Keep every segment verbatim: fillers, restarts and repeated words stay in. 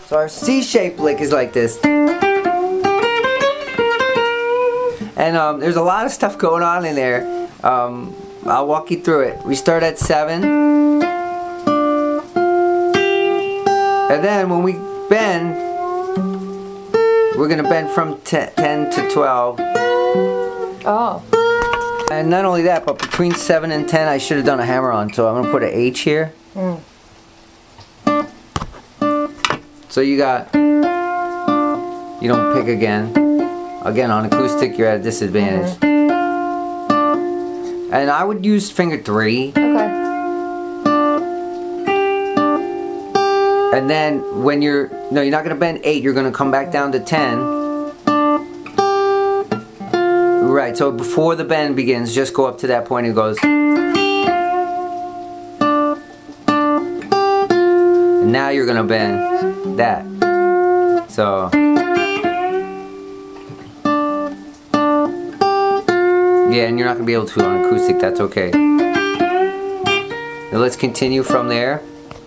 So our C-shaped lick is like this. And um, there's a lot of stuff going on in there. Um, I'll walk you through it. We start at seven. And then when we bend, we're going to bend from ten to twelve. Oh. And not only that, but between seven and ten, I should have done a hammer-on. So I'm going to put an H here. Mm. So you got, you don't pick again. Again, on acoustic, you're at a disadvantage. Mm-hmm. And I would use finger three. Okay. And then when you're, no, you're not going to bend eight, you're going to come back down to ten. Right, so before the bend begins, just go up to that point and it goes. And now you're going to bend that. So. Yeah, and you're not going to be able to on acoustic, that's okay. Now let's continue from there.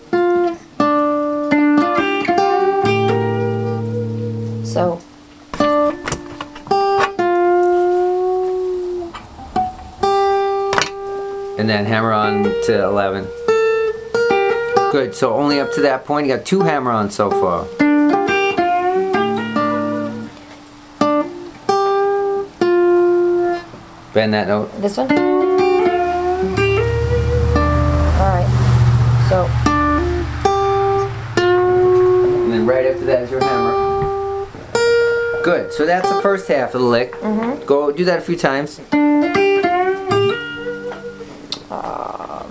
So. And then hammer on to eleven. Good, so only up to that point, you got two hammer-ons so far. Bend that note. This one? Alright. So. And then right after that is your hammer. Good, so that's the first half of the lick. Mm-hmm. Go do that a few times. Um.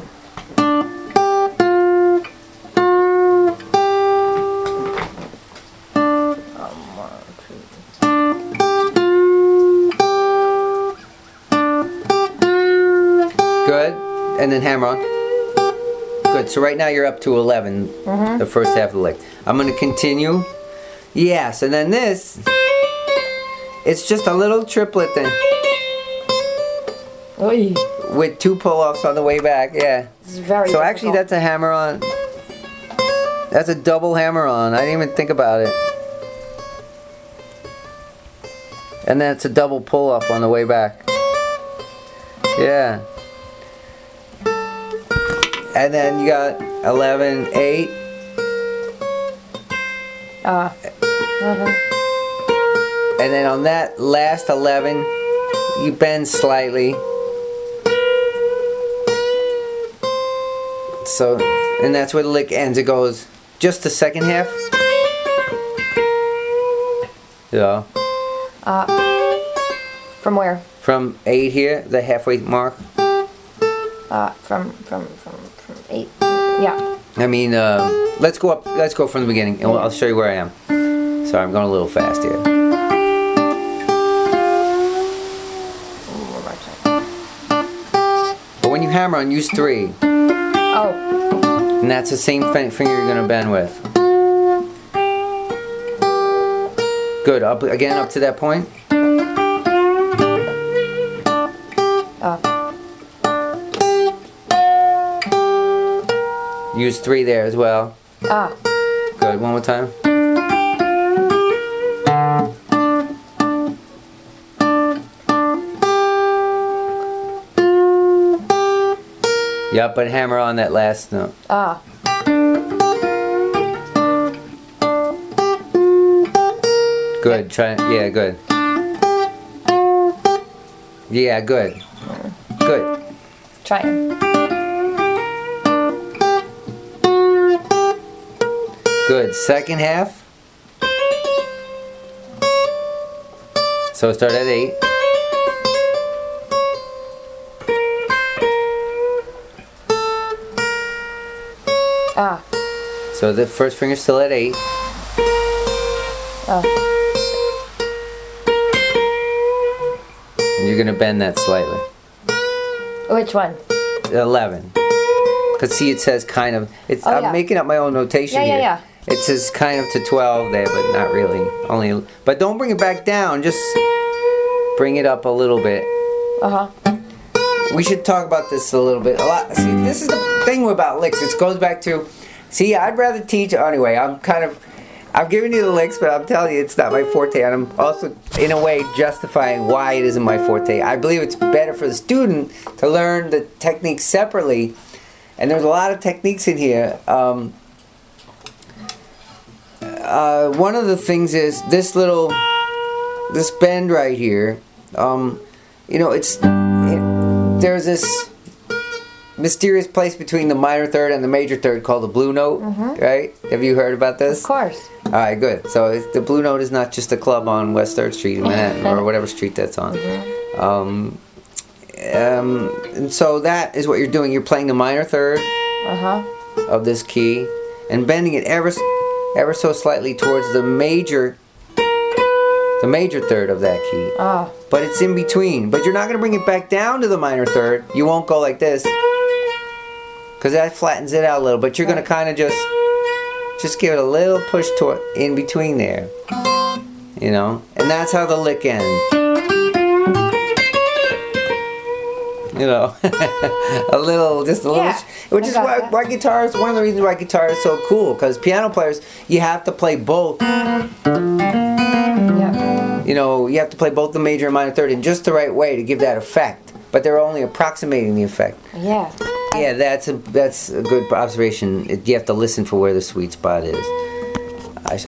Good, and then hammer on. Good, so right now you're up to eleven, Mm-hmm. the first half of the lick. I'm going to continue. Yes, and then this, it's just a little triplet thing. Oy. With two pull-offs on the way back, yeah. This is very So difficult. actually that's a hammer-on. That's a double hammer-on. I didn't even think about it. And then it's a double pull-off on the way back. Yeah. And then you got eleven, eight. Uh, uh-huh. And then on that last eleven, you bend slightly. So, and that's where the lick ends. It goes just the second half. Yeah. Uh, from where? From eight here, the halfway mark. Uh, from, from, from, from eight. Yeah. I mean, uh, let's go up. Let's go from the beginning, and we'll, I'll show you where I am. Sorry, I'm going a little fast here. But when you hammer on, use three. Oh. And that's the same fin- finger you're going to bend with. Good. Up again, up to that point. Uh. Use three there as well. Ah. Good. One more time. Yep, but hammer on that last note. Ah. Good. Try. Yeah. Good. Yeah. Good. Good. Trying. Good. Second half. So start at eight. Ah. So the first finger's still at eight. Oh. And you're gonna bend that slightly. Which one? eleven. Cause see, it says kind of. It's. Oh, I'm yeah. making up my own notation Yeah, yeah, here. yeah. It says kind of to twelve there, but not really. Only. But don't bring it back down. Just bring it up a little bit. Uh-huh. We should talk about this a little bit. A lot. See, this is the thing about licks. It goes back to. See, I'd rather teach. Anyway, I'm kind of. I'm giving you the licks, but I'm telling you it's not my forte. And I'm also, in a way, justifying why it isn't my forte. I believe it's better for the student to learn the techniques separately. And there's a lot of techniques in here. Um, uh, one of the things is this little, this bend right here. Um, you know, it's it, there's this mysterious place between the minor third and the major third called the blue note, mm-hmm. right? Have you heard about this? Of course. All right, good. So it's, the blue note is not just a club on West third Street in Manhattan or whatever street that's on. Mm-hmm. Um, um, and so that is what you're doing. You're playing the minor third uh-huh. of this key and bending it ever, ever so slightly towards the major, the major third of that key. Oh. But it's in between. But you're not going to bring it back down to the minor third. You won't go like this, because that flattens it out a little. But you're going to kind of just, just give it a little push toward in between there. You know, and that's how the lick ends. You know, a little, just a little, Yeah, which I is got why, that. why guitar is one of the reasons why guitar is so cool. Because piano players, you have to play both. Yeah. You know, you have to play both the major and minor third in just the right way to give that effect. But they're only approximating the effect. Yeah. Yeah, that's a that's a good observation. It, you have to listen for where the sweet spot is.